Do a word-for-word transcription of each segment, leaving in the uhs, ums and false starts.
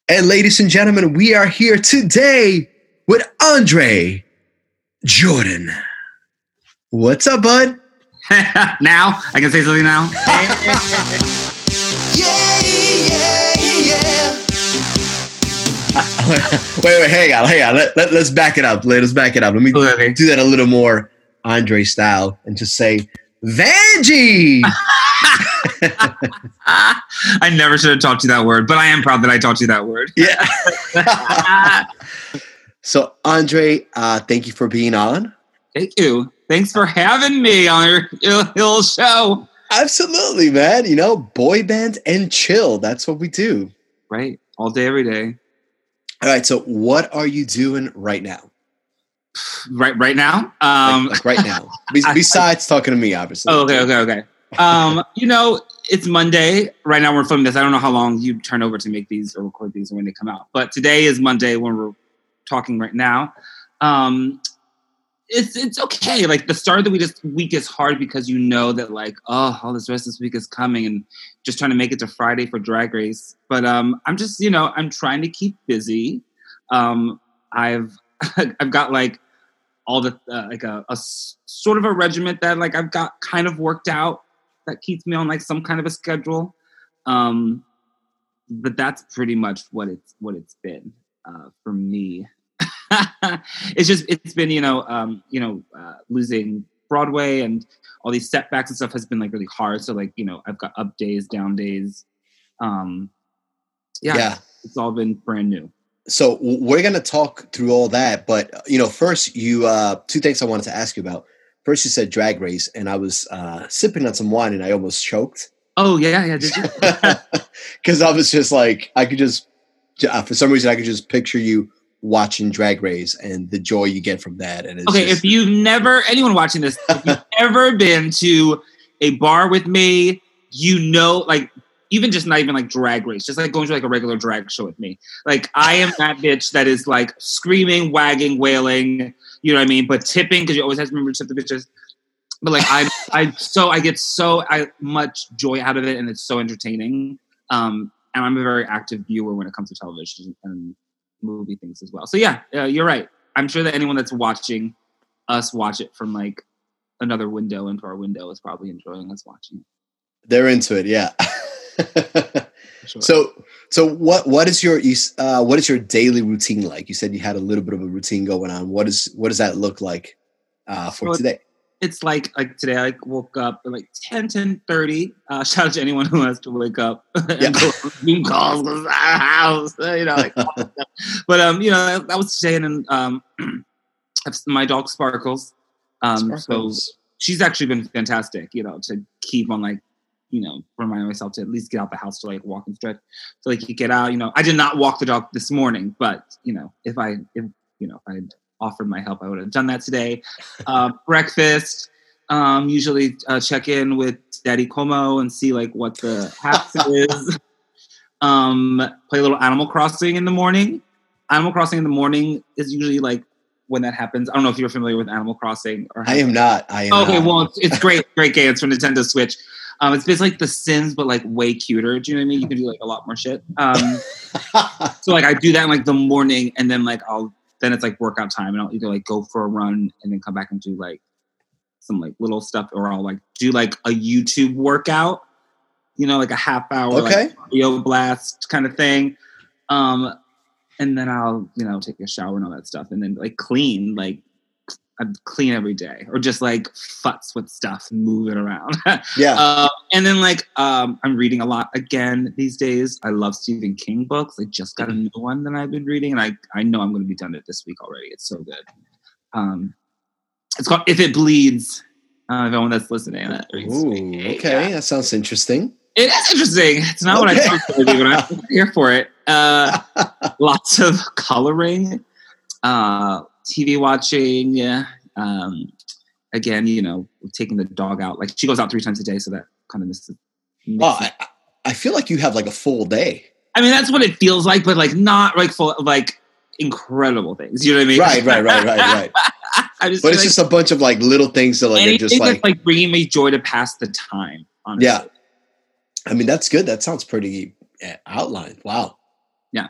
And ladies and gentlemen, we are here today with Andre Jordan. What's up, bud? Now? I can say something now? yeah, yeah, yeah. wait, wait, hang on, hang on. Let, let, let's back it up. Let's back it up. Let me okay. do that a little more Andre style and just say, Vanjie! I never should have taught you that word, but I am proud that I taught you that word. Yeah. So, Andre, uh, thank you for being on. Thank you. Thanks for having me on your, your little show. Absolutely, man. You know, boy bands and chill. That's what we do. Right. All day, every day. All right. So, what are you doing right now? Right, right now. Um, like, like right now. Besides I, I, talking to me, obviously. Oh, okay, okay, okay. Um, you know, it's Monday. Right now we're filming this. I don't know how long you turn over to make these or record these or when they come out. But today is Monday when we're talking right now. Um, it's it's okay. Like the start of the week is, week is hard because you know that like, oh, all this rest of this week is coming and just trying to make it to Friday for Drag Race. But um, I'm just, you know, I'm trying to keep busy. Um, I've I've got like all the uh, like a, a sort of a regiment that like I've got kind of worked out that keeps me on like some kind of a schedule. Um, but that's pretty much what it's what it's been uh, for me. It's just it's been you know um, you know uh, losing Broadway and all these setbacks and stuff has been like really hard. So like you know I've got up days, down days. Um, yeah, yeah, it's all been brand new. So we're going to talk through all that. But, you know, first, you uh, two things I wanted to ask you about. First, you said Drag Race, and I was uh, sipping on some wine, and I almost choked. Oh, yeah, yeah, did you? Because I was just like, I could just, uh, for some reason, I could just picture you watching Drag Race and the joy you get from that. And it's okay, just... if you've never, anyone watching this, if you've ever been to a bar with me, you know, like, even just not even like Drag Race, just like going to like a regular drag show with me. Like I am that bitch that is like screaming, wagging, wailing, you know what I mean? But tipping, because you always have to remember to tip the bitches. But like I I so I get so I, much joy out of it and it's so entertaining. Um, and I'm a very active viewer when it comes to television and movie things as well. So yeah, uh, you're right. I'm sure that anyone that's watching us watch it from like another window into our window is probably enjoying us watching it. They're into it, yeah. Sure. So, so what? What is your uh, what is your daily routine like? You said you had a little bit of a routine going on. What is what does that look like uh, for so today? It's like like today. I woke up at like ten, ten thirty. Uh, shout out to anyone who has to wake up and yeah. go Zoom calls because our house, you know. Like, but um, you know, that, that was today, and then um, my dog Sparkles. Um, Sparkles. So she's actually been fantastic. You know, to keep on like. You know, remind myself to at least get out the house to like walk and stretch. So like you get out, you know, I did not walk the dog this morning, but you know, if I, if, you know, if I had offered my help, I would have done that today. Uh, breakfast, um, usually uh, check in with Daddy Como and see like what the haps is. Um, play a little Animal Crossing in the morning. Animal Crossing in the morning is usually like when that happens. I don't know if you're familiar with Animal Crossing. Or I am not. I am okay, not. well, it's, it's great. Great game. It's for Nintendo Switch. Um, it's basically like The Sims, but like way cuter. Do you know what I mean? You can do like a lot more shit. Um, so like I do that in like the morning, and then like I'll then it's like workout time, and I'll either like go for a run and then come back and do like some like little stuff, or I'll like do like a YouTube workout. You know, like a half hour, okay, like cardio blast kind of thing. Um, and then I'll you know take a shower and all that stuff, and then like clean like. I clean every day, or just like futz with stuff, move it around. Yeah. Uh, and then like um, I'm reading a lot again these days. I love Stephen King books. I just got a new one that I've been reading, and I I know I'm going to be done it this week already. It's so good. Um, it's called If It Bleeds. Uh, everyone that's listening. That Ooh, okay, yeah. That sounds interesting. It is interesting. It's not okay. What I thought it would be, but I'm here for it. Uh, lots of coloring. Uh, T V watching, yeah. Um, again, you know, taking the dog out. Like she goes out three times a day, so that kind of misses. Oh, I, I feel like you have like a full day. I mean, that's what it feels like, but like not like full, like incredible things. You know what I mean? Right, right, right, right, right. I just but it's like, just a bunch of like little things that like are just like that's, like bringing me joy to pass the time. Honestly. Yeah, I mean that's good. That sounds pretty outlined. Wow. Yeah.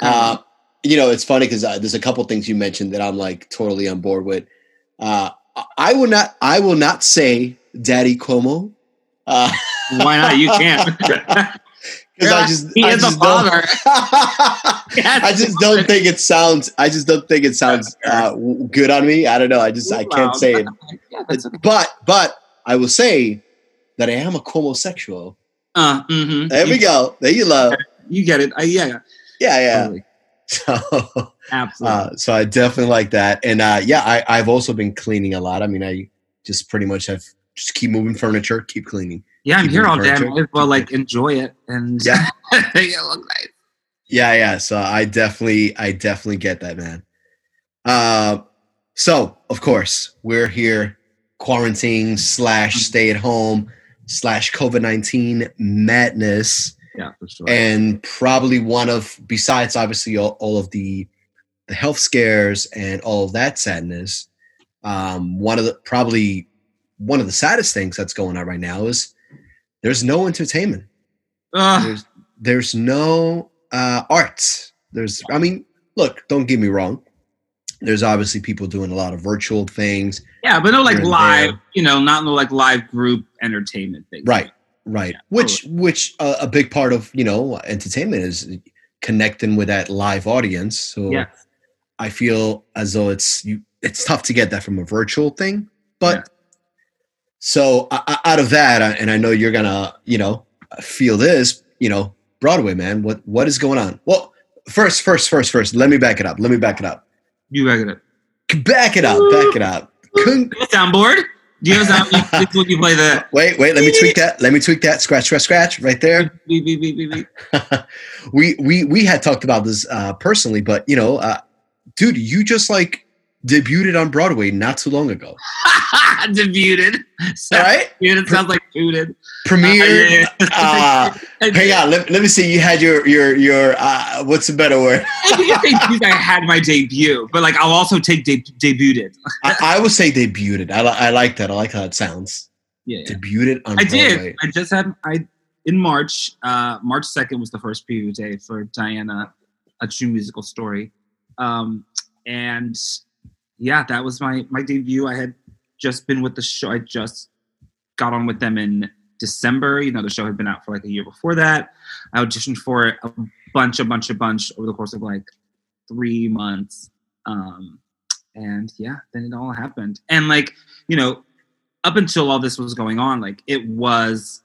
Uh, you know, it's funny because uh, there's a couple things you mentioned that I'm like totally on board with. Uh, I will not. I will not say Daddy Cuomo. Uh, Why not? You can't. Because I just he I is just a father. I just don't think it sounds. I just don't think it sounds uh, good on me. I don't know. I just I can't say it. Yeah, that's okay. But but I will say that I am a Cuomo-sexual. Uh, mm-hmm. There you we go. There you love. You get it. Uh, yeah. Yeah, yeah. Totally. So absolutely. Uh, so I definitely like that. And uh, yeah, I, I've also been cleaning a lot. I mean, I just pretty much have just keep moving furniture, keep cleaning. Yeah, I'm keep here all day. I furniture, might as well keep like cleaning. enjoy it and Yeah. make it look nice. Yeah, yeah. So I definitely, I definitely get that, man. Uh, so of course we're here quarantine slash stay at home slash COVID nineteen madness. Yeah, for sure. And probably one of, besides obviously all, all of the the health scares and all of that sadness, um, one of the probably one of the saddest things that's going on right now is there's no entertainment. Uh, There's there's no uh, arts. There's, I mean, look, don't get me wrong. There's obviously people doing a lot of virtual things. yeah, but no like here and live, there. you know, not no like live group entertainment things. Right, right. Yeah, which which uh, a big part of, you know, entertainment is connecting with that live audience. So Yeah. I feel as though it's you. It's tough to get that from a virtual thing, but Yeah. so uh, out of that, uh, and I know you're gonna, you know, feel this, you know, Broadway, man. What what is going on? Well, first, first, first, first. Let me back it up. Let me back it up. You back it up. Back it up. Back it up. Con- Soundboard? Do you have sound? This is when you play the wait, wait. Let me tweak that. Let me tweak that. Scratch, scratch, scratch. Right there. beep, beep, beep, beep, beep. we we we had talked about this uh, personally, but you know, uh, dude, you just like debuted on Broadway not too long ago. Debuted. So, All right, It sounds like booted. premiered. Uh, Uh, hang on, let, let me see. You had your your your. Uh, what's a better word? I think I think I had my debut, but like I'll also take de- debuted. I, I would say debuted. I, li- I like that. I like how it sounds. Yeah, yeah. Debuted on I Broadway. did. I just had I in March. Uh, March second was the first preview day for Diana, A True Musical Story, um, and yeah, that was my my debut. I had just been with the show. I just got on with them in December. You know, the show had been out for like a year before that. I auditioned for it a bunch, a bunch, a bunch over the course of like three months. Um, and yeah, then it all happened. And like, you know, up until all this was going on, like it was,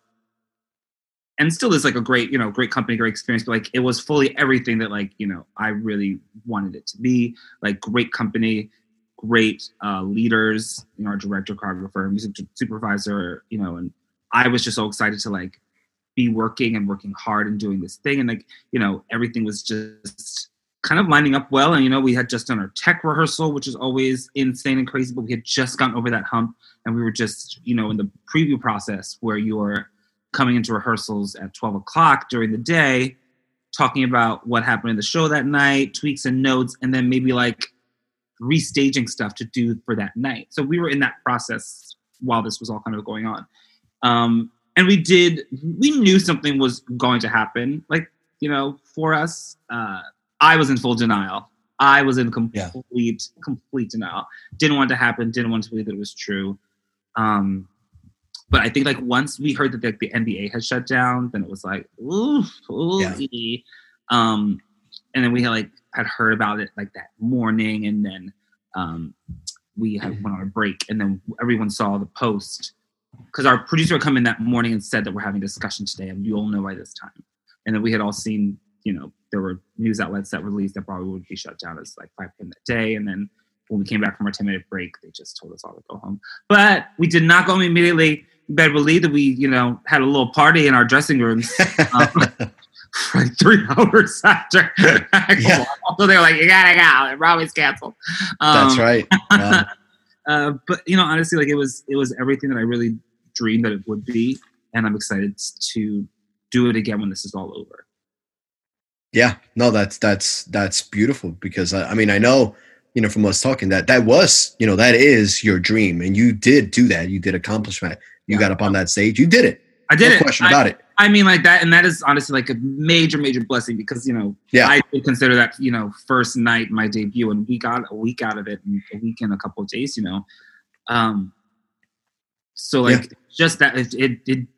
and still is like a great, you know, great company, great experience, but like it was fully everything that like, you know, I really wanted it to be. Like great company, great uh, leaders, you know, our director, choreographer, music supervisor, you know, and I was just so excited to like be working and working hard and doing this thing. And like, you know, everything was just kind of lining up well. And, you know, we had just done our tech rehearsal, which is always insane and crazy, but we had just gotten over that hump. And we were just, you know, in the preview process where you're coming into rehearsals at twelve o'clock during the day, talking about what happened in the show that night, tweaks and notes, and then maybe like restaging stuff to do for that night. So we were in that process while this was all kind of going on. Um, and we did, we knew something was going to happen, like, you know, for us. Uh, I was in full denial. I was in complete, yeah. complete denial. Didn't want it to happen. Didn't want to believe that it was true. Um, but I think like once we heard that like, the N B A had shut down, then it was like, ooh, ooh. Yeah. Um, and then we had like had heard about it like that morning, and then um, we had went on a break, and then everyone saw the post because our producer had come in that morning and said that we're having a discussion today, and you all know by this time. And then we had all seen, you know, there were news outlets that released that Broadway would be shut down as like five p.m. that day, and then when we came back from our ten minute break, they just told us all to go home. But we did not go home immediately. You better believe that we, you know, had a little party in our dressing rooms um, for like three hours after. Yeah. So they were like, "You gotta go. Broadway's canceled." Um, That's right. Wow. uh, but you know, honestly, like it was, it was everything that I really dreamed that it would be, and I'm excited to do it again when this is all over. Yeah, no, that's that's that's beautiful because I, I mean I know, you know, from us talking that that was, you know, that is your dream, and you did do that. You did accomplish that. You yeah. got up on that stage. You did it. I did no it. question I, about it. I mean, like that, and that is honestly like a major, major blessing because you know, yeah. I would consider that you know first night my debut, and we got a week out of it, and a week and a couple of days, you know. Um, so like yeah. just that it, it it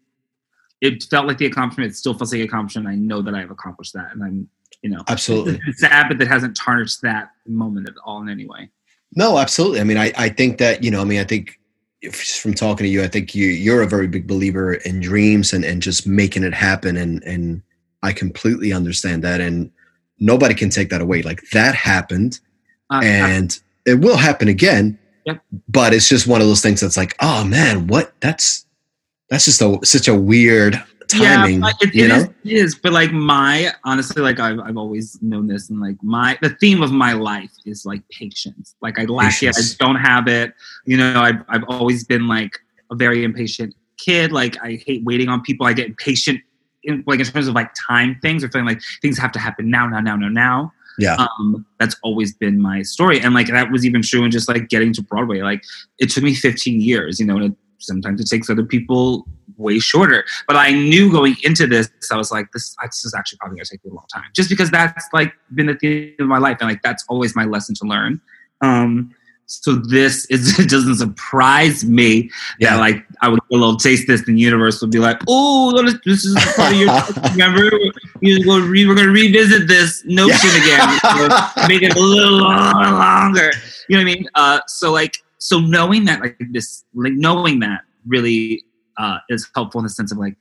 it felt like the accomplishment. It still feels like an accomplishment. I know that I have accomplished that, and I'm you know absolutely it's sad, but that hasn't tarnished that moment at all in any way. No, absolutely. I mean, I I think that you know, I mean, I think. If, from talking to you, I think you you're a very big believer in dreams and, and just making it happen. And, and I completely understand that. And nobody can take that away. Like that happened uh, and I, it will happen again. Yep. But it's just one of those things that's like, oh man, what that's, that's just a, such a weird timing. Yeah, it, you it, know? is, it is. But like my, honestly, like I've, I've always known this and like my, the theme of my life is like patience. Like I lack patience. it. I don't have it. You know, I've, I've always been like a very impatient kid. Like I hate waiting on people. I get impatient in like in terms of like time things or feeling like things have to happen now, now, now, now, now. Yeah. Um, that's always been my story. And like, that was even true in just like getting to Broadway. Like it took me fifteen years, you know, and it, sometimes it takes other people way shorter. But I knew going into this, I was like, this, this is actually probably going to take me a long time. Just because that's like been the theme of my life. And like, that's always my lesson to learn. Um, so this is, it doesn't surprise me yeah. that like, I would get a little taste this and the universe would be like, oh, this is part of your, remember, you go re- we're going to revisit this notion yeah. again. So make it a little longer. You know what I mean? Uh, so like, So knowing that, like this, like knowing that really uh, is helpful in the sense of like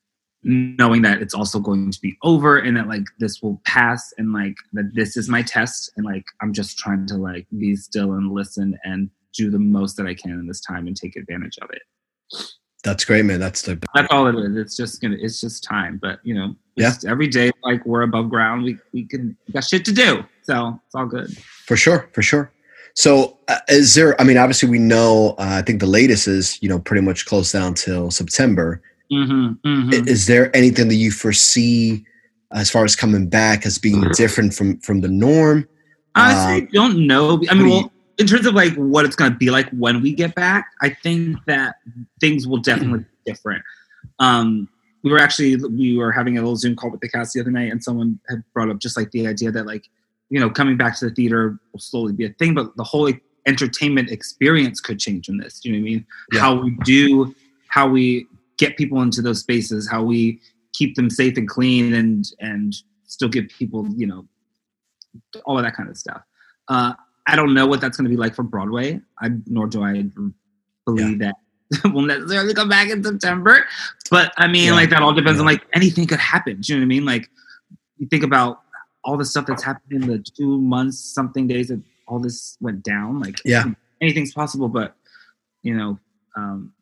knowing that it's also going to be over and that like this will pass and like that this is my test and like I'm just trying to like be still and listen and do the most that I can in this time and take advantage of it. That's great, man. That's the that's all it is. It's just gonna. It's just time. But you know, yeah. every day like we're above ground, we we can we got shit to do. So it's all good. For sure, for sure. So uh, is there, I mean, obviously we know, uh, I think the latest is, you know, pretty much closed down till September. Mm-hmm, mm-hmm. Is there anything that you foresee as far as coming back as being different from, from the norm? Honestly, uh, I don't know. I mean, you, well, in terms of like what it's going to be like when we get back, I think that things will definitely be different. Um, we were actually, we were having a little Zoom call with the cast the other night and someone had brought up just like the idea that like, you know, coming back to the theater will slowly be a thing, but the whole like, entertainment experience could change in this. You know what I mean? Yeah. How we do, how we get people into those spaces, how we keep them safe and clean and, and still give people, you know, all of that kind of stuff. Uh, I don't know what that's going to be like for Broadway. I, nor do I believe yeah. that we'll necessarily come back in September. But I mean, yeah. like that all depends yeah. on like anything could happen. Do you know what I mean? Like you think about all the stuff that's happened in the two months, something days that all this went down. Like yeah. anything's possible, but you know, um,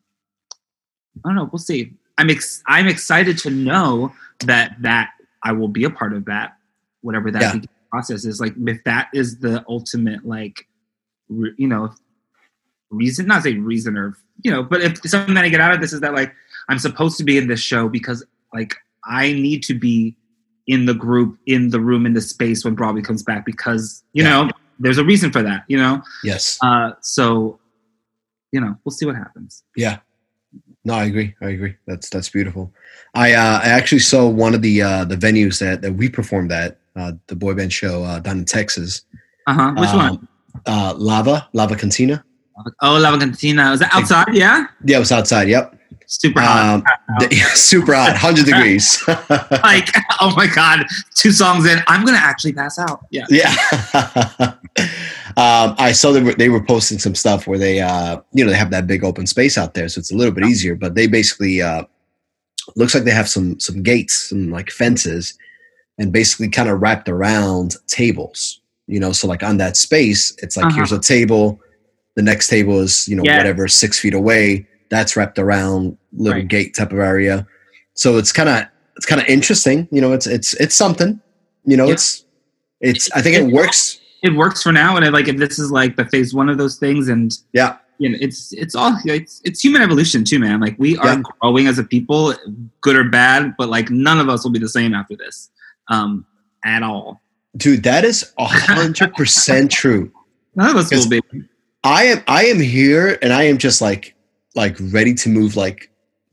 I don't know. We'll see. I'm ex- I'm excited to know that that I will be a part of that, whatever that yeah. process is. Like if that is the ultimate, like, re- you know, reason, not say reason or, you know, but if something that I get out of this is that like, I'm supposed to be in this show because like I need to be in the group, in the room, in the space when Broadway comes back because, you yeah. know, there's a reason for that, you know? Yes. Uh, so, you know, we'll see what happens. Yeah. No, I agree. I agree. That's, that's beautiful. I, uh, I actually saw one of the, uh, the venues that, that we performed at, uh, the boy band show, uh, down in Texas. Uh-huh. Which um, one? Uh, Lava, Lava Cantina. Oh, Lava Cantina. Was that outside? Yeah. Yeah, it was outside. Yep. Super hot. Um, the, super hot. one hundred degrees. Like, oh my God. Two songs in. I'm going to actually pass out. Yeah. Yeah. um, I saw they were, they were posting some stuff where they, uh, you know, they have that big open space out there. So it's a little bit easier, but they basically, uh, looks like they have some, some gates, some like fences and basically kind of wrapped around tables, you know? So like on that space, it's like, uh-huh. here's a table. The next table is, you know, yes. whatever, six feet away. That's wrapped around little right. gate type of area. So it's kind of, it's kind of interesting. You know, it's, it's, it's something, you know, yeah. it's, it's, I think it, it works. It works for now. And it, like, if this is like the phase one of those things and yeah, you know, it's, it's all, it's, it's human evolution too, man. Like we are yeah. growing as a people, good or bad, but like none of us will be the same after this um, at all. Dude, that is a hundred percent true. None of us will be. I am, I am here and I am just like, like ready to move like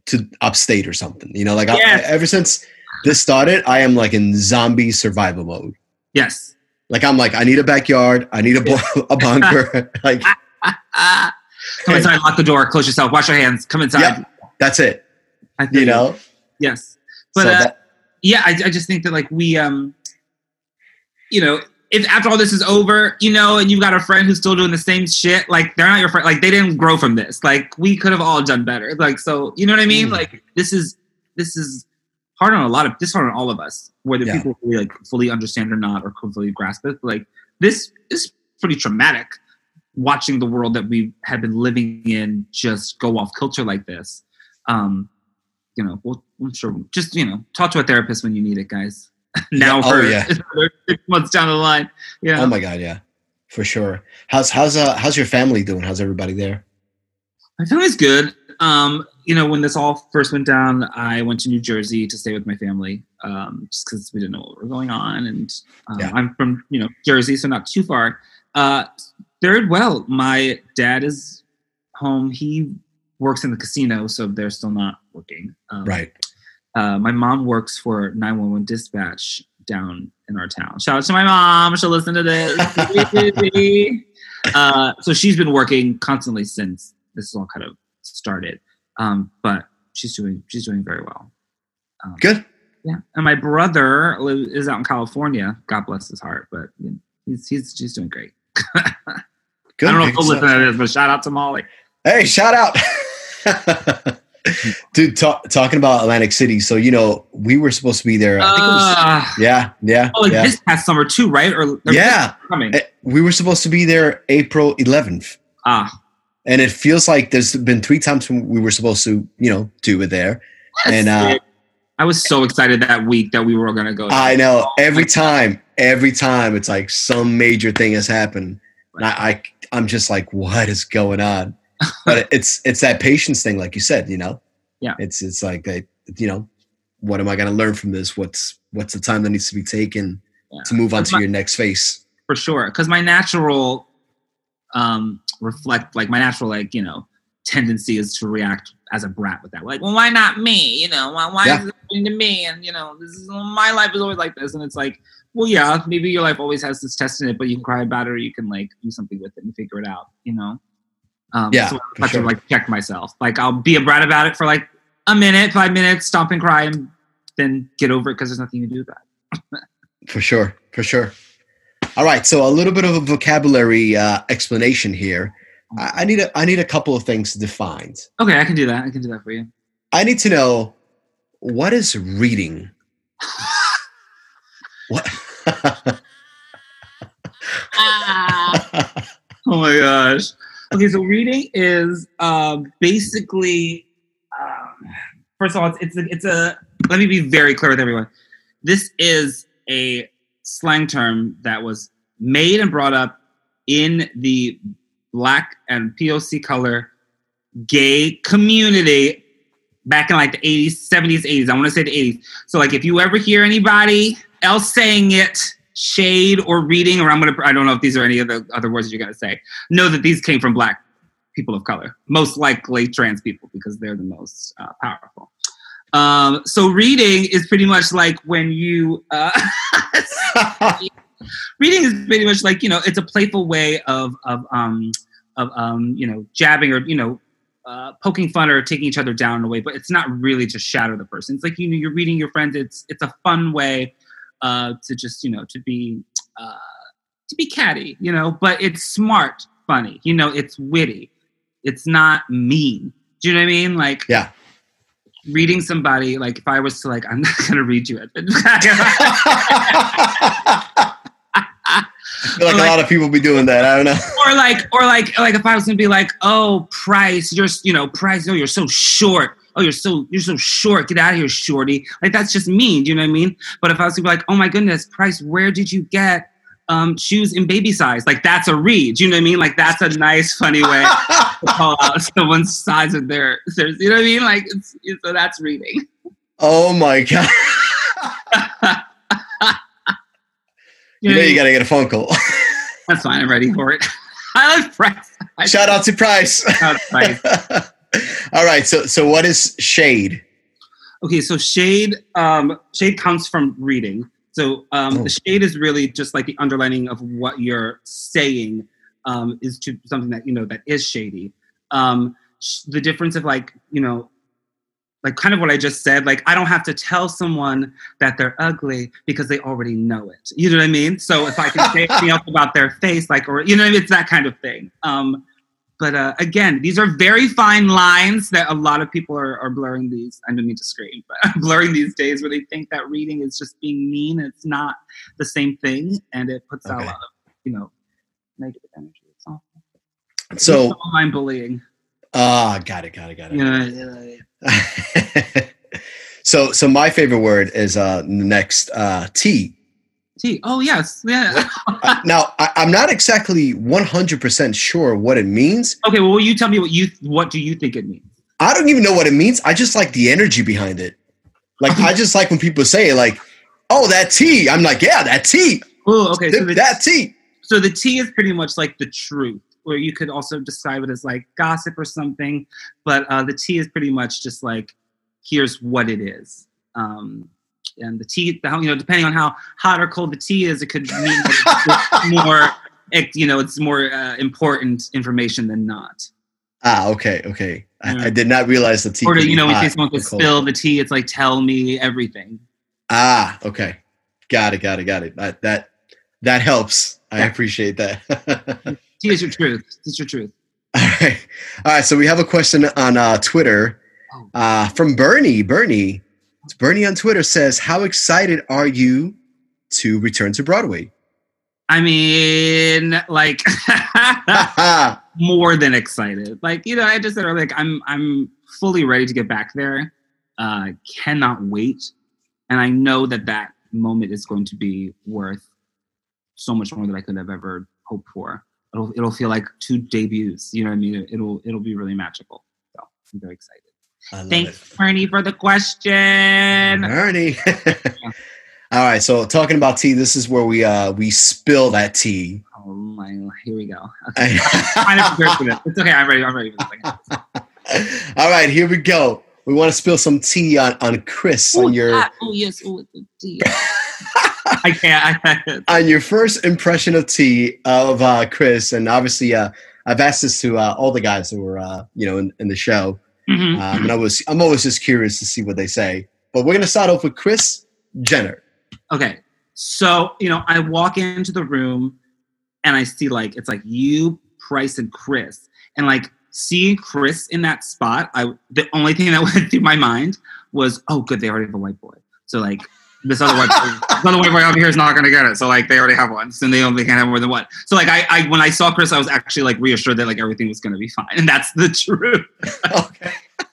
to upstate or something. You know, like Yes. I, ever since this started, I am like in zombie survival mode. Yes. Like I'm like, I need a backyard. I need a, bu- a bunker. Like, come inside, lock the door, close yourself, wash your hands, come inside. Yeah, that's it. I feel You know? Yes. But So uh, that- yeah, I, I just think that like we, um, you know, if after all this is over, you know, and you've got a friend who's still doing the same shit, like they're not your friend. Like they didn't grow from this. Like we could have all done better. Like, so, you know what I mean? Mm. Like this is, this is hard on a lot of, this is hard on all of us, whether Yeah. people really, like fully understand or not, or can fully grasp it. Like this is pretty traumatic, watching the world that we have been living in just go off kilter like this. Um, you know, well, I'm sure, just, you know, talk to a therapist when you need it, guys. now Yeah. Oh, for yeah. six months down the line. You know? Oh my God. Yeah, for sure. How's, how's, uh, how's your family doing? How's everybody there? My family's good. Um, you know, when this all first went down, I went to New Jersey to stay with my family, um, just because we didn't know what was going on. And um, Yeah. I'm from, you know, Jersey, so not too far. Uh, they're well. My dad is home. He works in the casino, so they're still not working. Um, Right. Uh, my mom works for nine one one dispatch down in our town. Shout out to my mom. She'll listen to this. uh, so she's been working constantly since this all kind of started. Um, but she's doing she's doing very well. Um, Good. Yeah. And my brother lives, is out in California. God bless his heart, but you know, he's he's he's doing great. Good. I don't know if Good he'll stuff. listen to this, but shout out to Molly. Hey, shout out. Dude, ta- talking about Atlantic City. So, you know, we were supposed to be there. I think it was, Uh, yeah, yeah. oh, like yeah. this past summer too, right? Or or Yeah. coming. Eh, We were supposed to be there April eleventh. Ah, And it feels like there's been three times when we were supposed to, you know, do it there. And uh, I was so excited that week that we were going to go. I know Oh, every my- time, every time it's like some major thing has happened. And I, I, I'm just like, what is going on? But it's it's that patience thing, like you said, you know. Yeah. It's it's like that, you know, what am I going to learn from this? What's what's the time that needs to be taken Yeah. to move on to My- your next phase? For sure, because my natural um reflect like my natural like you know tendency is to react as a brat with that, like, well, why not me, you know, why, why Yeah. is it happening to me, and you know, this is my life is always like this. And it's like, well, yeah, maybe your life always has this test in it, but you can cry about it, or you can like do something with it and figure it out, you know. Um Yeah, so I for have sure. to like check myself, like I'll be a brat about it for like a minute, five minutes, stomp and cry, and then get over it because there's nothing you can do about it. For sure, for sure. All right, so a little bit of a vocabulary uh, explanation here. I, I need a I need a couple of things defined. Okay, I can do that. I can do that for you. I need to know, what is reading? What? Oh my gosh. Okay, so reading is um, basically, um, first of all, it's, it's a, it's a, let me be very clear with everyone. This is a slang term that was made and brought up in the Black and P O C color gay community back in like the eighties, seventies, eighties. I want to say the eighties. So like if you ever hear anybody else saying it, shade or reading, or I'm going to, I don't know if these are any of the other words that you're going to say, know that these came from Black people of color, most likely trans people, because they're the most uh, powerful. Um, so reading is pretty much like when you, uh, reading is pretty much like, you know, it's a playful way of, of, um, of, um, you know, jabbing or, you know, uh, poking fun or taking each other down in a way, but it's not really to shatter the person. It's like, you know, you're reading your friends. It's, it's a fun way, uh, to just, you know, to be, uh, to be catty, you know, but it's smart, funny, you know, it's witty. It's not mean. Do you know what I mean? Like, Yeah. reading somebody, like if I was to like, I'm not going to read you it. I feel like, a lot of people be doing that. I don't know. or like, or like, like if I was gonna be like, oh, Price, you're, you know, Price, oh, you're so short. Oh, you're so, you're so short. Get out of here, shorty. Like that's just mean. Do you know what I mean? But if I was to be like, oh my goodness, Price, where did you get um, shoes in baby size? Like that's a read. Do you know what I mean? Like that's a nice, funny way to call out someone's size of their, their you know what I mean? Like it's, so that's reading. Oh my God. You You know know what I you mean? got to get a phone call. That's fine. I'm ready for it. I love Price. I Shout out to Price. Shout out to Price. All right. So, so what is shade? Okay, so shade um, shade comes from reading. So um, Oh. the shade is really just like the underlining of what you're saying um, is to something that you know that is shady. Um, sh- the difference of like you know, like kind of what I just said. Like I don't have to tell someone that they're ugly because they already know it. You know what I mean? So if I can say anything else about their face, like or you know, it's that kind of thing. Um, But uh, again, these are very fine lines that a lot of people are, are blurring these. I don't need to scream, but blurring these days where they think that reading is just being mean. It's not the same thing, and it puts Okay. out a lot of you know negative energy. It's awful. So it's online bullying. Ah, got it, got it, got it. Yeah, yeah, yeah. so, so my favorite word is uh next uh tea. Tea. Oh yes, yeah. uh, now I, I'm not exactly one hundred percent sure what it means. Okay, well, you tell me what you what do you think it means? I don't even know what it means. I just like the energy behind it. Like I just like when people say like, "Oh, that tea." I'm like, "Yeah, that tea." Oh, okay. So the, that tea. So the tea is pretty much like the truth, or you could also describe it as like gossip or something. But uh, the tea is pretty much just like, here's what it is. Um, and the tea, you know, depending on how hot or cold the tea is, it could mean that it's more, it, you know, it's more uh, important information than not. Ah, okay, okay. Yeah. I, I did not realize the tea. Or, you know, in hot case someone to spill the tea, it's like, tell me everything. Ah, okay. Got it, got it, got it. That that, that helps. I yeah. appreciate that. Tea is your truth. It's your truth. All right. All right. So we have a question on uh, Twitter uh, from Bernie. Bernie. Bernie on Twitter says, how excited are you to return to Broadway? I mean, like, more than excited. Like, you know, I just said, like, I'm I'm fully ready to get back there. Uh, cannot wait. And I know that that moment is going to be worth so much more than I could have ever hoped for. It'll it'll feel like two debuts. You know what I mean? It'll it'll be really magical. So I'm very excited. Thanks, Bernie, for the question. Bernie. All right, so talking about tea, this is where we uh we spill that tea. Oh my! Here we go. Okay. I'm kind of prepared for this. It's okay. I'm ready. I'm ready for this. All right, here we go. We want to spill some tea on on Chris Ooh, on your. Ah, oh yes, oh it's a tea. I can't. I can't. On your first impression of tea of uh, Chris, and obviously, uh, I've asked this to uh, all the guys who were uh, you know in, in the show. Mm-hmm. Um, and I was, I'm always just curious to see what they say. But we're going to start off with Chris Jenner. Okay. So, you know, I walk into the room and I see like, it's like you, Price, and Chris. And like seeing Chris in that spot, I the only thing that went through my mind was, oh, good, they already have a white boy. So like this other white boy, this other white boy over here is not going to get it. So like they already have one. So they only can't have more than one. So like I, I, when I saw Chris, I was actually like reassured that like everything was going to be fine. And that's the truth. Okay.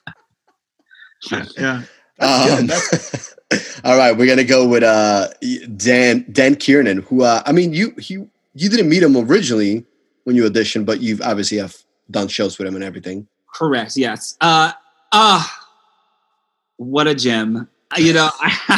Yeah. Um, all right, we're gonna go with uh, Dan Dan Kiernan, who uh, I mean, you you you didn't meet him originally when you auditioned, but you've obviously have done shows with him and everything. Correct. Yes. Uh. Ah. Uh, what a gem. You know,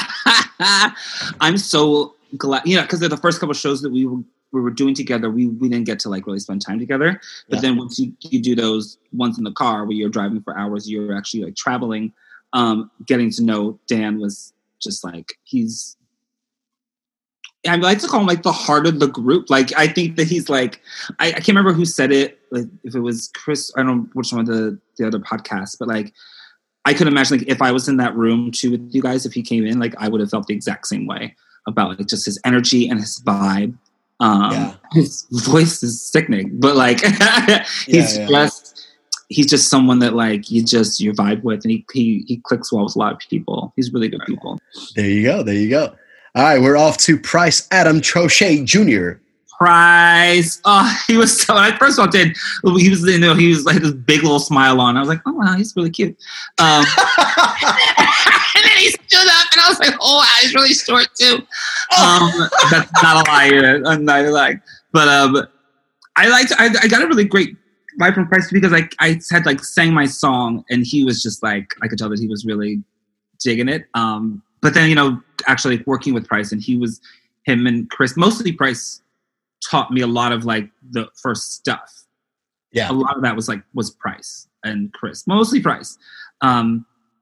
I'm so glad. You know, because the first couple of shows that we were we were doing together, we we didn't get to like really spend time together. But yeah. then once you you do those ones in the car where you're driving for hours, you're actually like traveling. Um, getting to know Dan was just like, he's, I like to call him like the heart of the group. Like, I think that he's like, I, I can't remember who said it, like if it was Chris, I don't know which one of the, the other podcasts, but like, I could imagine like if I was in that room too with you guys, if he came in, like I would have felt the exact same way about like just his energy and his vibe. Um, yeah. His voice is sickening, but like he's yeah, yeah. just, he's just someone that like you just you vibe with, and he, he he clicks well with a lot of people. He's really good people. There you go. There you go. All right, we're off to Price Adam Troche Junior Price. Oh, he was so. I first of all did. He was you know he was like this big little smile on. I was like, oh wow, he's really cute. Um, and then he stood up, and I was like, oh wow, he's really short too. Um, that's not a lie. I'm not a lie. But um, I liked. I, I got a really great vibe from Price because like I had like sang my song, and he was just like I could tell that he was really digging it. Um, but then you know actually working with Price, and he was him and Chris, mostly Price, taught me a lot of like the first stuff. Yeah, a lot of that was like was Price. and Chris, mostly Price. Um,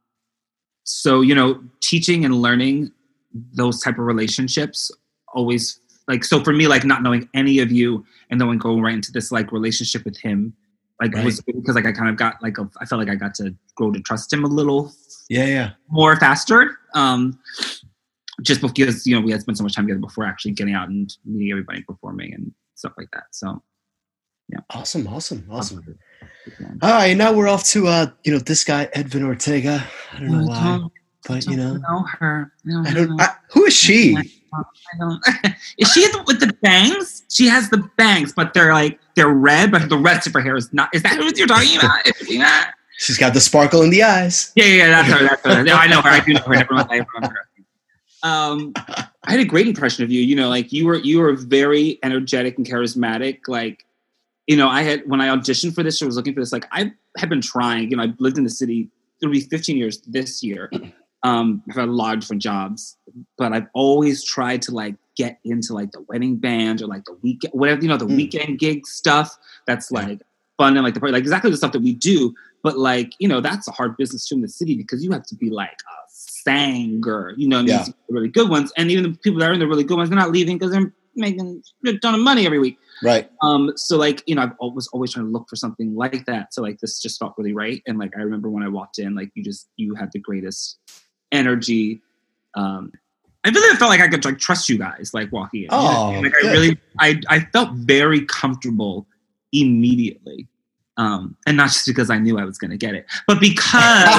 so, you know, teaching and learning those type of relationships always, like, so for me, like, not knowing any of you and then going right into this, like, relationship with him, like, right. was because, like, I kind of got, like, a, I felt like I got to grow to trust him a little yeah, yeah. more faster. Um, just because, you know, we had spent so much time together before actually getting out and meeting everybody, performing and stuff like that. So, yeah. Awesome, awesome, awesome. All right, now we're off to, uh, you know, this guy, Edwin Ortega. I don't know I why, don't, but, you know. know her. I don't I don't, know. I, who is she? I don't, is she with the bangs? She has the bangs, but they're like, they're red, but the rest of her hair is not. Is that what you're talking about? Is she not? She's got the sparkle in the eyes. Yeah, yeah, that's her. That's her. I know her. I do know her. Never mind. I remember her. Um, I had a great impression of you. You know, like you were, you were very energetic and charismatic. Like, you know, I had, when I auditioned for this, I was looking for this, like, I had been trying, you know, I lived in the city, it'll be fifteen years this year. Um, I've had a lot of different jobs, but I've always tried to, like, get into, like, the wedding band or, like, the weekend, whatever, you know, the mm. weekend gig stuff that's, like, fun and, like, the like exactly the stuff that we do. But, like, you know, that's a hard business too in the city because you have to be, like, a singer, you know, yeah. the really good ones. And even the people that are in the really good ones, they're not leaving because they're making a ton of money every week. Right. Um, so, like, you know, I was always trying to look for something like that. So, like, this just felt really right. And, like, I remember when I walked in, like, you just, you had the greatest energy. Um, I really felt like I could, like, trust you guys, like, walking in. Oh, you know? Like, I really, I, I felt very comfortable immediately. Um, and not just because I knew I was going to get it, but because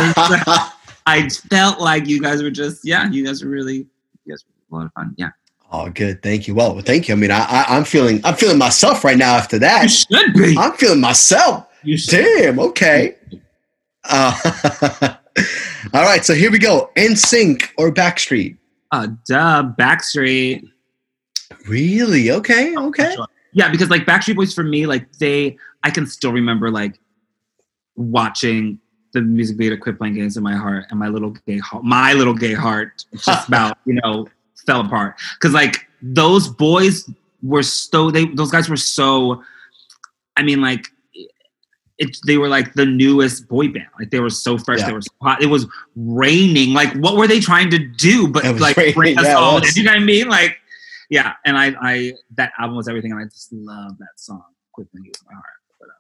I felt like you guys were just, yeah, you guys were really, you guys were a lot of fun. Yeah. Oh, good. Thank you. Well, thank you. I mean, I, I, I'm feeling, I'm feeling myself right now after that. You should be. I'm feeling myself. You should. Damn. Okay. Uh, all right. So here we go. N Sync or Backstreet? Uh, duh. Backstreet. Really? Okay. Okay. Yeah, because, like, Backstreet Boys for me, like, they, I can still remember, like, watching the music video Quit Playing Games in My Heart, and my little gay heart, my little gay heart just about, you know, fell apart. Because, like, those boys were so, they, those guys were so, I mean, like, it, they were, like, the newest boy band. Like, they were so fresh. Yeah. They were so hot. It was raining. Like, what were they trying to do? But, like, bring us yeah, all, you know what I mean? Like, yeah, and I, I, that album was everything, and I just love that song, Quit Playing Games in My Heart. But, um,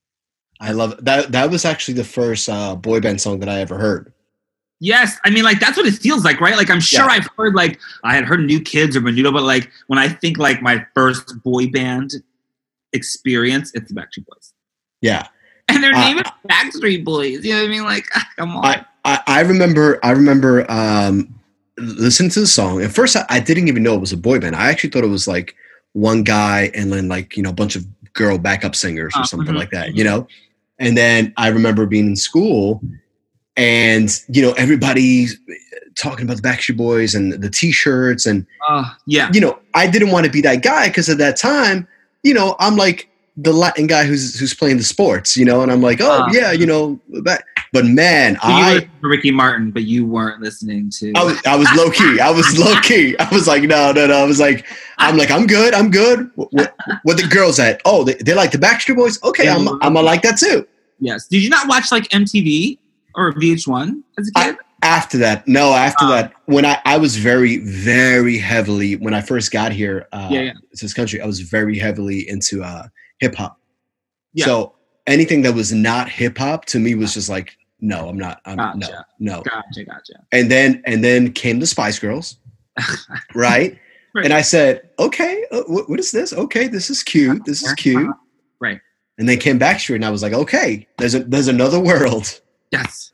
I love it. That. That was actually the first uh, boy band song that I ever heard. Yes, I mean, like, that's what it feels like, right? Like, I'm sure yeah. I've heard, like, I had heard New Kids or Menudo, but, like, when I think, like, my first boy band experience, it's the Backstreet Boys. Yeah. And their name uh, is Backstreet Boys. You know what I mean? Like, come on. I, I, I remember, I remember um, listening to the song. At first, I, I didn't even know it was a boy band. I actually thought it was, like, one guy and then, like, you know, a bunch of girl backup singers or uh, something mm-hmm. like that, you know? And then I remember being in school and, you know, everybody talking about the Backstreet Boys and the T-shirts and, uh, yeah, you know, I didn't want to be that guy because at that time, you know, I'm like the Latin guy who's who's playing the sports, you know, and I'm like, oh, uh, yeah, you know, but, but man, so I... You were Ricky Martin, but you weren't listening to... I was, I was low-key. I was low-key. I was like, no, no, no. I was like, I'm like, I'm good. I'm good. What, what, what the girls at? Oh, they, they like the Backstreet Boys? Okay, I'm I'm going to like that too. Yes. Did you not watch, like, M T V or V H one as a kid? I, after that. No, after um, that. When I, I was very, very heavily, when I first got here uh, yeah, yeah. to this country, I was very heavily into uh, hip-hop. Yeah. So anything that was not hip-hop to me was just like, no, I'm not. I'm, gotcha. No, no. Gotcha, gotcha. And then, and then came the Spice Girls, right? Right. And I said, okay, uh, what, what is this? Okay, this is cute. This is cute. Right. And then came Backstreet, and I was like, okay, there's a there's another world. Yes.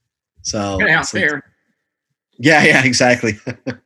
So get out there. Yeah, yeah, exactly.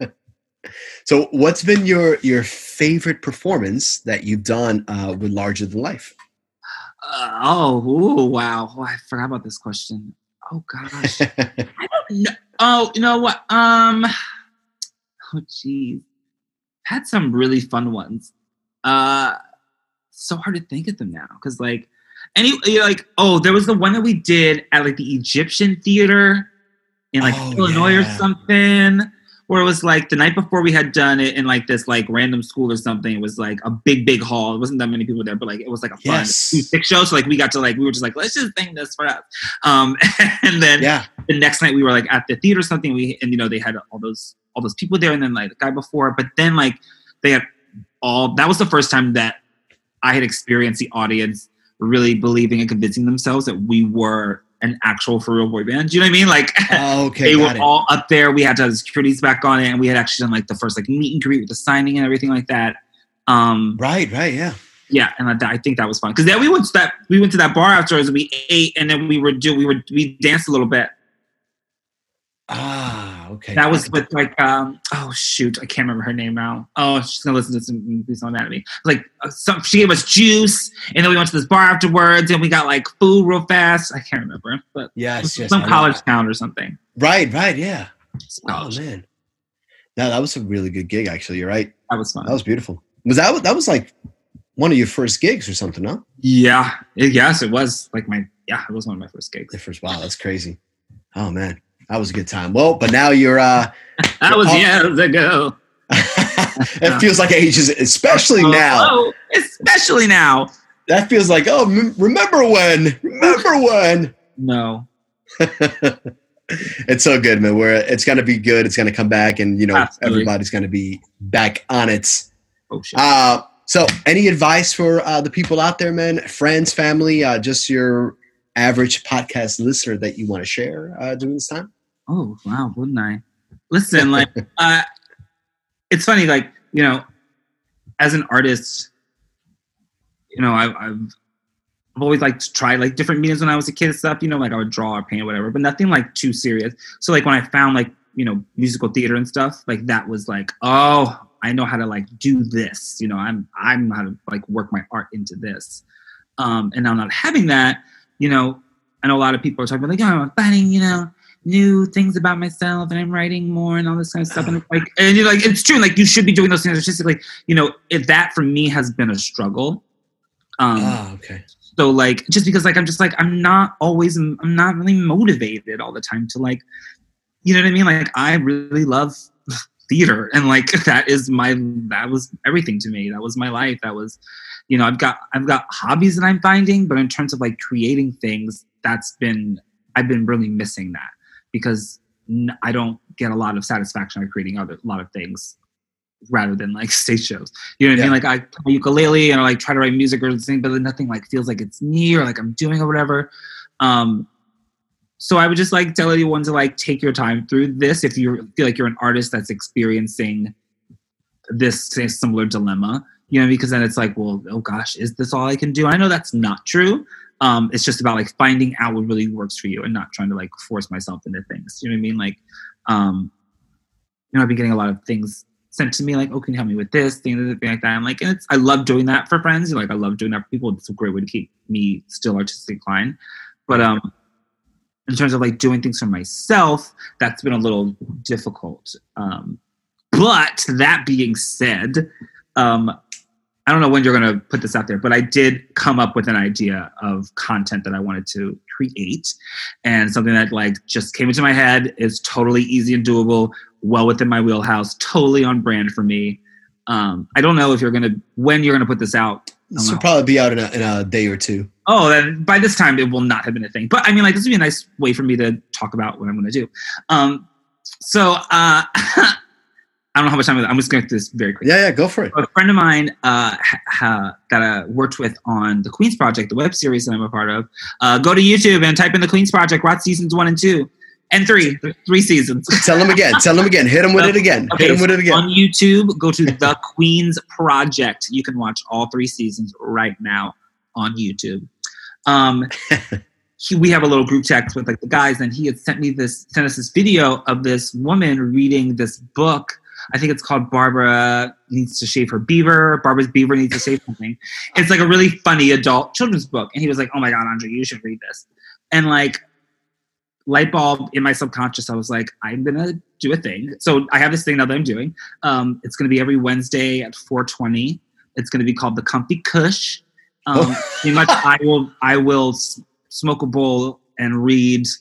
So, what's been your your favorite performance that you've done uh, with Larger Than Life? Uh, oh, ooh, wow! Oh, I forgot about this question. Oh gosh, I don't know. Oh, you know what? Um, oh geez, had some really fun ones. Uh, so hard to think of them now because, like, any like oh, there was the one that we did at like the Egyptian Theater in like oh, Illinois yeah. or something, where it was like the night before we had done it in like this like random school or something. It was like a big, big hall. It wasn't that many people there, but like it was like a fun Yes. music show. So like we got to like we were just like, let's just sing this for us. Um, and then Yeah. the next night we were like at the theater or something. We and you know they had all those all those people there, and then like the guy before. But then like they had all. That was the first time that I had experienced the audience really believing and convincing themselves that we were an actual for real boy band. Do you know what I mean? Like Oh, okay, they were got it. all up there. We had to have the securities back on it, and we had actually done like the first like meet and greet with the signing and everything like that. Um, Right, right, yeah. yeah, and I, I think that was fun because then we went to that we went to that bar afterwards. And we ate, and then we were do we were we danced a little bit. Ah, okay. That was with like um oh shoot, I can't remember her name now. Oh, she's gonna listen to this and be so mad at me. Like uh, some, she gave us juice, and then we went to this bar afterwards, and we got like food real fast. I can't remember, but Yes, yes. some I know. college town or something. Right, right, yeah. Some Oh college. man. No, that was a really good gig, actually. You're right. That was fun. That was beautiful. Was that that was like one of your first gigs or something, no? Yeah, it, yes, it was like my yeah, it was one of my first gigs. The first wow, that's crazy. Oh man. That was a good time. Well, but now you're uh That was you're years ago. it feels like ages, especially Oh, now. oh, especially now. That feels like, oh, m- remember when? Remember when? No, It's so good, man. Where it's gonna be good. It's gonna come back, and you know Absolutely. everybody's gonna be back on it. oh shit. Uh, so, any advice for uh, the people out there, man? Friends, family, uh, just your average podcast listener that you want to share uh, during this time? Oh wow, wouldn't I? Listen, like uh it's funny, like, you know, as an artist, you know, I, I've I've always liked to try like different mediums when I was a kid and stuff, you know, like I would draw or paint or whatever, but nothing like too serious. So like when I found like, you know, musical theater and stuff, like that was like, oh, I know how to like do this, you know, I'm I'm how to like work my art into this. Um and now not having that, you know, I know a lot of people are talking about like, oh, I'm finding, you know, new things about myself and I'm writing more and all this kind of stuff. And it's like, and you're like, it's true. Like you should be doing those things artistically, you know, if that for me has been a struggle. Um, Oh, okay. so like, just because like, I'm just like, I'm not always, I'm not really motivated all the time to like, you know what I mean? Like I really love theater and like, that is my, that was everything to me. That was my life. That was, you know, I've got, I've got hobbies that I'm finding, but in terms of like creating things, that's been, I've been really missing that. Because I don't get a lot of satisfaction out of creating other a lot of things rather than like stage shows. You know what Yeah. I mean? Like I play ukulele and I like try to write music or something, but then nothing like feels like it's me or like I'm doing or whatever. Um, so I would just like tell anyone to like take your time through this if you feel like you're an artist that's experiencing this say, similar dilemma. You know, because then it's like, well, oh gosh, is this all I can do? I know that's not true. Um, it's just about like finding out what really works for you and not trying to like force myself into things. You know what I mean? Like, um, you know, I've been getting a lot of things sent to me, like, oh, can you help me with this thing, thing like that? I'm like, and it's, I love doing that for friends. Like, I love doing that for people. It's a great way to keep me still artistically inclined. But um, in terms of like doing things for myself, that's been a little difficult. Um, but that being said, um, I don't know when you're going to put this out there, but I did come up with an idea of content that I wanted to create and something that like just came into my head is totally easy and doable, well within my wheelhouse, totally on brand for me. Um, I don't know if you're going to, when you're going to put this out. This will probably be out in a, in a day or two. Oh, then by this time it will not have been a thing. But I mean, like, this would be a nice way for me to talk about what I'm going to do. Um, so, uh, I don't know how much time I'm just going to do this very quickly. Yeah, yeah, go for it. A friend of mine uh, ha, that I worked with on the Queen's Project, the web series that I'm a part of, uh, go to YouTube and type in the Queen's Project, watch seasons one and two and three, three seasons. Tell them again. Tell them again. Hit them with it again. Okay, Hit them with so it again. on YouTube, go to the Queen's Project. You can watch all three seasons right now on YouTube. Um, he, we have a little group text with like the guys, and he had sent me this, sent us this video of this woman reading this book. I think it's called Barbara Needs to Shave Her Beaver. Barbara's Beaver Needs to Shave Something. It's like a really funny adult children's book. And he was like, oh my God, Andre, you should read this. And like, light bulb in my subconscious, I was like, I'm going to do a thing. So I have this thing now that I'm doing. Um, it's going to be every Wednesday at four twenty. It's going to be called The Comfy Kush. Um, pretty much I will, I will s- smoke a bowl and read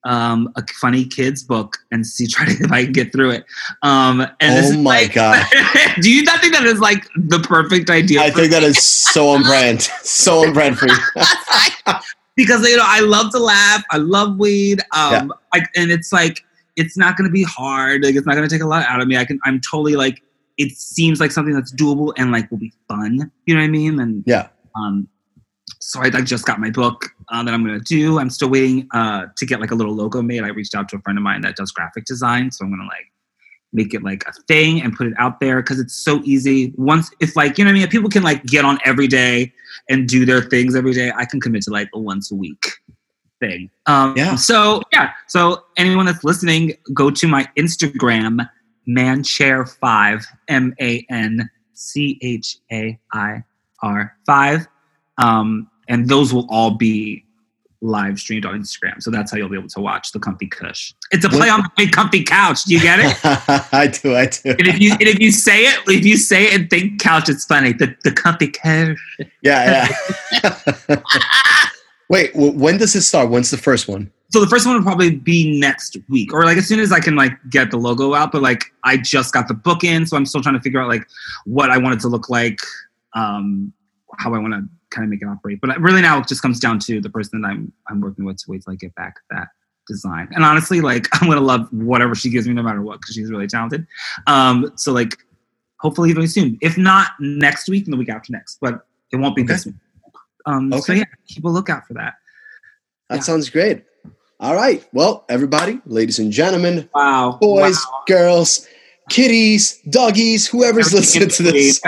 um, a funny kids book and see try to if I can get through it. Um, and oh this is my like, god! Do you not think that is like the perfect idea? I think me? that is so on brand, so on brand for you. Because you know I love to laugh, I love weed, um, Yeah. like, and it's like it's not going to be hard. Like it's not going to take a lot out of me. I can. I'm totally like. It seems like something that's doable and like will be fun. You know what I mean? And yeah. Um, so I, I just got my book uh, that I'm going to do. I'm still waiting uh, to get like a little logo made. I reached out to a friend of mine that does graphic design. So I'm going to like make it like a thing and put it out there because it's so easy. Once, if like, you know what I mean? If people can like get on every day and do their things every day, I can commit to like a once a week thing. Um, Yeah. So yeah. So anyone that's listening, go to my Instagram, manchair five, M A N C H A I R five. Um, and those will all be live streamed on Instagram. So that's how you'll be able to watch the Comfy Kush. It's a play on the big comfy couch. Do you get it? I do, I do. And if you and if you say it, if you say it and think couch, it's funny. The the Comfy Kush. Yeah, yeah. Wait, w- when does it start? When's the first one? So the first one will probably be next week, or like as soon as I can like get the logo out. But like I just got the book in, so I'm still trying to figure out like what I want it to look like, um, how I want to kind of make it operate. But really now it just comes down to the person that I'm I'm working with to wait till I get back that design. And honestly, like I'm gonna love whatever she gives me no matter what because she's really talented. Um, so like hopefully very soon. If not next week, then the week after next. But it won't be Okay. this week. Um, Okay. So yeah, keep a lookout for that. That Yeah. sounds great. All right. Well, everybody, ladies and gentlemen, Wow. boys, Wow. girls, kitties, doggies, whoever's listening to this,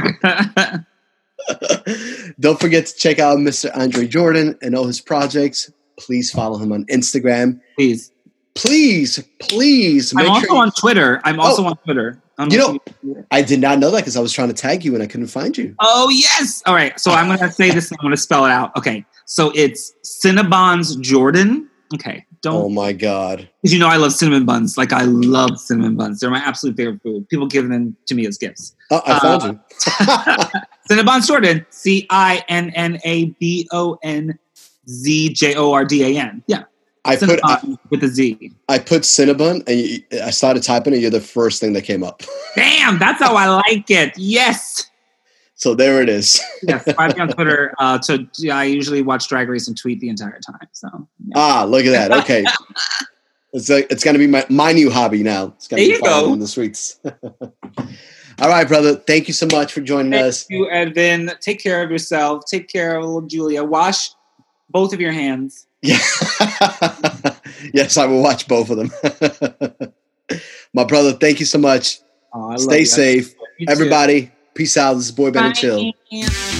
don't forget to check out Mister Andre Jordan and all his projects. Please follow him on Instagram. Please. Please, please make I'm also sure. You, on Twitter. I'm also Oh. on Twitter. I'm You know- also on Twitter. I did not know that because I was trying to tag you and I couldn't find you. Oh, yes. All right. So I'm going to say this and I'm going to spell it out. Okay. So it's Cinnabons Jordan. Okay. Oh Don't, my God. because you know I love cinnamon buns. Like I love cinnamon buns. They're my absolute favorite food. People give them to me as gifts. Oh, I found Uh, you. Cinnabons Jordan. C I N N A B O N Z J O R D A N. Yeah. I put I, Cinnabon with a Z. I put Cinnabon and you, I started typing and you're the first thing that came up. Damn. That's how I like it. Yes. So there it is. Yes, find me on Twitter. Uh, so yeah, I usually watch Drag Race and tweet the entire time. So yeah. Ah, look at that. Okay. It's like, it's going to be my, my new hobby now. It's going There to be you following go. in the streets. All right, brother. Thank you so much for joining Thank us. you, Edvin. Take care of yourself. Take care of little Julia. Wash both of your hands. Yeah. Yes, I will watch both of them. My brother, thank you so much. Oh, I love Stay you. safe. You too. Everybody, peace out. This is Boy Band and Chill. Bye.